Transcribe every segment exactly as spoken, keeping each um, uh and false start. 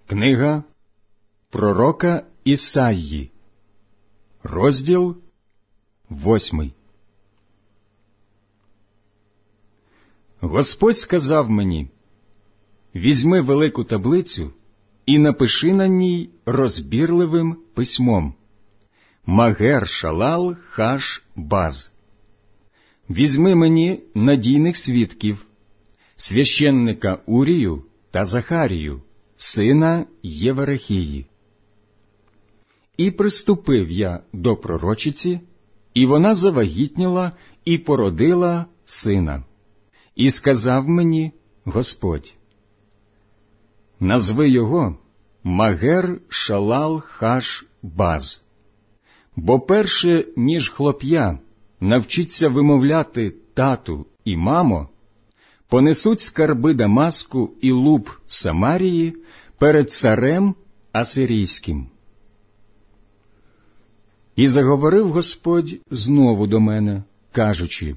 Книга пророка Ісаї, розділ восьмий. Господь сказав мені: «Візьми велику таблицю і напиши на ній розбірливим письмом: Магер-шалал-хаш-баз. Візьми мені надійних свідків, священника Урію та Захарію, сина Єварихії». І приступив я до пророчиці, і вона завагітніла і породила сина. І сказав мені Господь: «Назви його Магер-шалал-хаш-баз, бо перше, ніж хлоп'я навчиться вимовляти тату і мамо, понесуть скарби Дамаску і луп Самарії перед царем Асирійським». І заговорив Господь знову до мене, кажучи: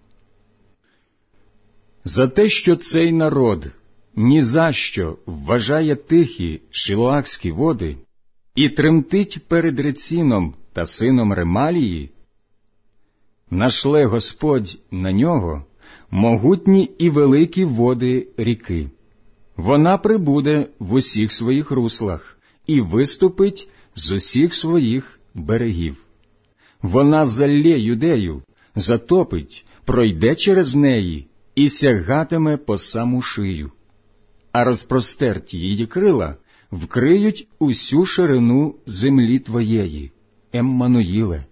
«За те, що цей народ ні за що вважає тихі шилоахські води і тремтить перед Реціном та сином Ремалії, нашле Господь на нього могутні і великі води ріки. Вона прибуде в усіх своїх руслах і виступить з усіх своїх берегів. Вона залє Юдею, затопить, пройде через неї і сягатиме по саму шию, а розпростерті її крила вкриють усю ширину землі твоєї, Еммануїле.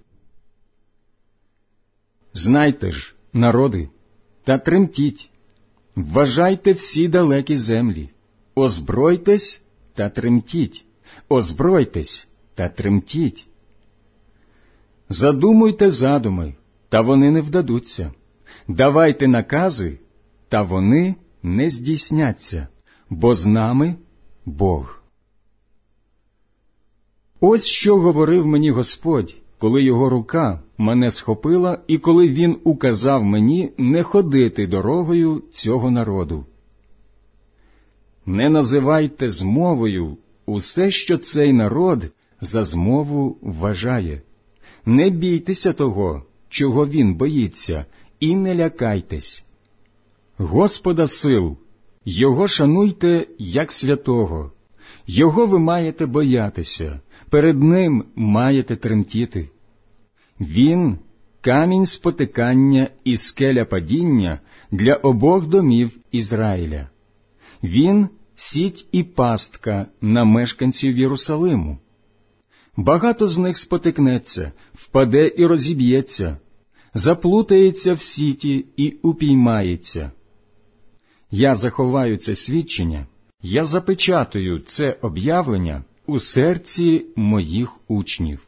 Знайте ж, народи, та тремтіть, вважайте всі далекі землі, озбройтесь та тремтіть, озбройтесь та тремтіть. Задумуйте задуми, та вони не вдадуться, давайте накази, та вони не здійсняться, бо з нами Бог». Ось що говорив мені Господь, коли його рука мене схопила і коли він указав мені не ходити дорогою цього народу. «Не називайте змовою усе, що цей народ за змову вважає. Не бійтеся того, чого він боїться, і не лякайтесь. Господа сил, Його шануйте як святого, Його ви маєте боятися, перед Ним маєте тремтіти. Він – камінь спотикання і скеля падіння для обох домів Ізраїля. Він – сіть і пастка на мешканців Єрусалиму. Багато з них спотикнеться, впаде і розіб'ється, заплутається в сіті і упіймається. Я заховаю це свідчення, я запечатаю це об'явлення у серці моїх учнів.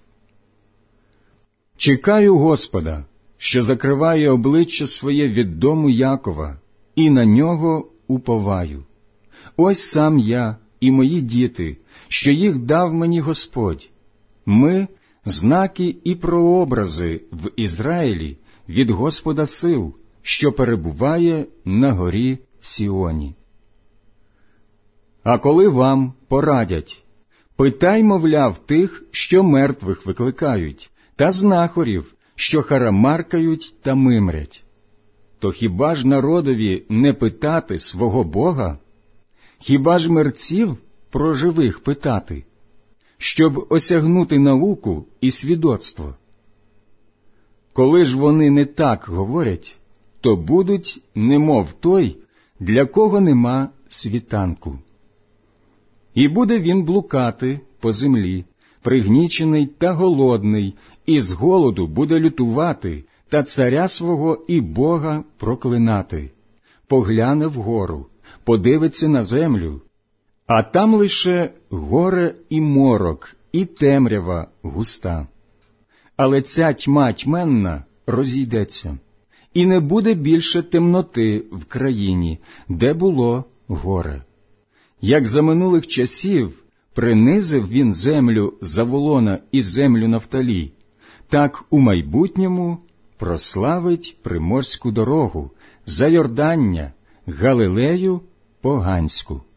Чекаю Господа, що закриває обличчя своє від дому Якова, і на нього уповаю. Ось сам я і мої діти, що їх дав мені Господь. Ми – знаки і прообрази в Ізраїлі від Господа сил, що перебуває на горі Сіоні. А коли вам порадять, питай, мовляв, тих, що мертвих викликають, та знахорів, що харамаркають та мимрять. То хіба ж народові не питати свого Бога? Хіба ж мерців про живих питати, щоб осягнути науку і свідоцтво? Коли ж вони не так говорять, то будуть немов той, для кого нема світанку. І буде він блукати по землі, пригнічений та голодний, і з голоду буде лютувати та царя свого і Бога проклинати. Погляне вгору, подивиться на землю, а там лише горе і морок, і темрява густа. Але ця тьма тьменна розійдеться, і не буде більше темноти в країні, де було горе. Як за минулих часів принизив він землю Заволона і землю Нафталі, так у майбутньому прославить приморську дорогу, Зайордання, Галилею поганську.